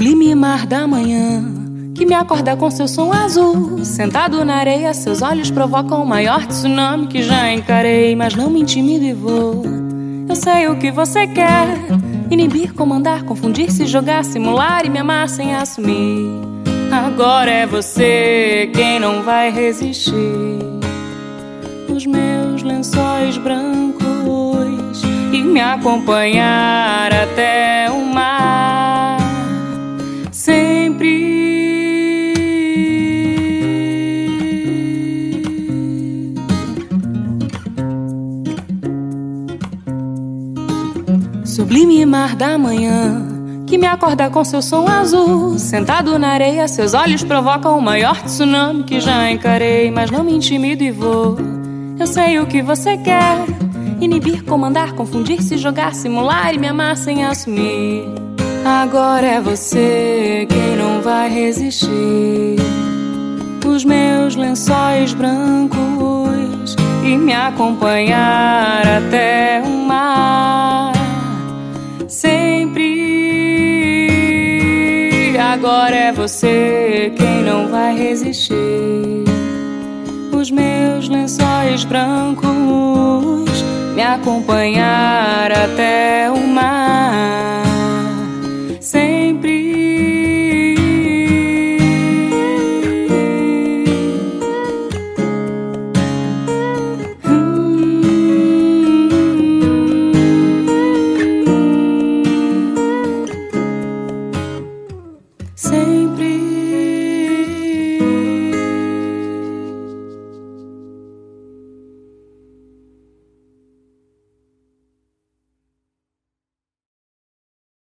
Sublime mar da manhã que me acorda com seu som azul. Sentado na areia, seus olhos provocam o maior tsunami que já encarei. Mas não me intimido e vou. Eu sei o que você quer: inibir, comandar, confundir, se jogar, simular e me amar sem assumir. Agora é você quem não vai resistir. Os meus lençóis brancos e me acompanhar até o mar. Sempre. Sublime mar da manhã que me acorda com seu som azul. Sentado na areia, seus olhos provocam o maior tsunami que já encarei. Mas não me intimido e vou. Eu sei o que você quer: inibir, comandar, confundir, se jogar, simular e me amar sem assumir. Agora é você quem não vai resistir. Os meus lençóis brancos e me acompanhar até o mar. Sempre. Agora é você quem não vai resistir. Os meus lençóis brancos me acompanhar até o mar.